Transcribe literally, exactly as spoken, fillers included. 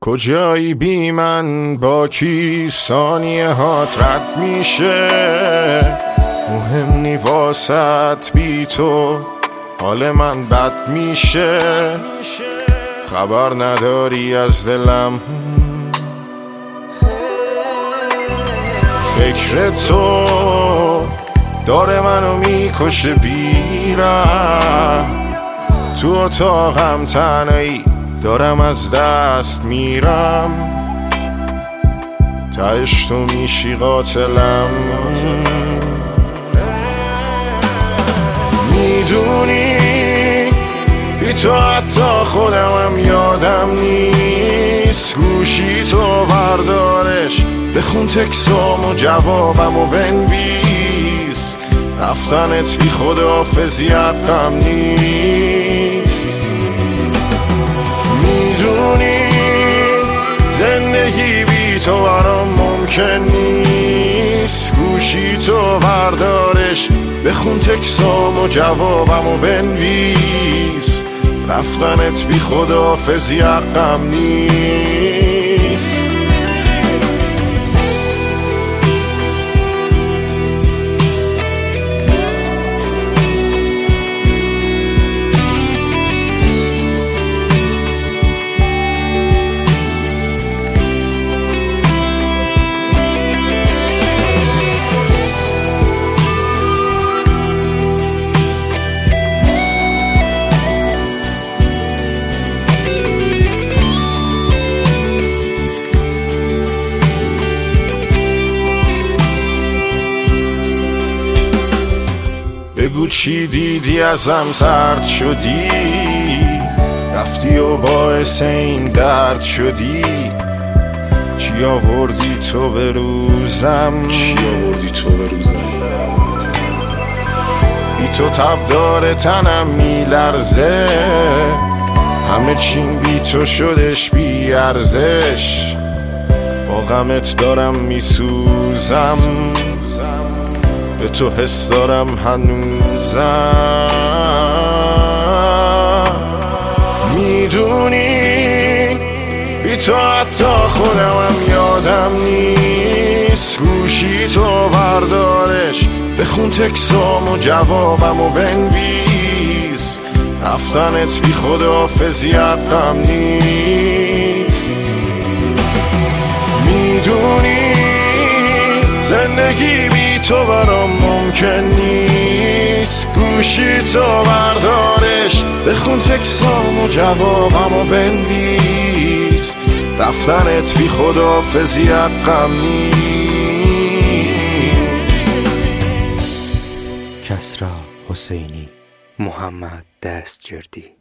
کجایی بی من، با کی ثانیه هات رد میشه؟ مهم نی واسط بی تو حال من بد میشه. خبر نداری از دلم، فکر تو داره منو میکشه بیرم. تو اتاقم تنهایی دارم از دست میرم، تهش تو میشی قاتلم. میدونی بی تو حتی خودمم یادم نیست. گوشی تو بردارش، بخون تکسام و جوابم و بنویس. رفتنت بی خداحافظی حقم نیست. میدونی زندگی بی تو برام ممکن نیست. گوشی تو بردارش، بخون تکسام و جوابم و بنویس. رفتنت بی خداحافظی حقم نیست. بگو چی دیدی ازم سرد شدی، رفتی و باعث این درد شدی. چی آوردی تو به روزم، چی آوردی تو به روزم. بی تو تب داره تنم میلرزه، همه چین بی تو شدش بی ارزش. با غمت دارم میسوزم، به تو حس دارم هنوزم. میدونی بی تو حتی خودمم یادم نیست. گوشی تو بردارش، بخون تکسام و جوابم و بنویس. رفتنت بی خداحافظی حقم نیست. میدونی زندگی بی تو برام ممکن نیست. گوشی تو بردارش، بخون تکسام و جوابم و بنویس. رفتنت بی خداحافظی حقم نیست. کسری حسینی، محمد دستجردی.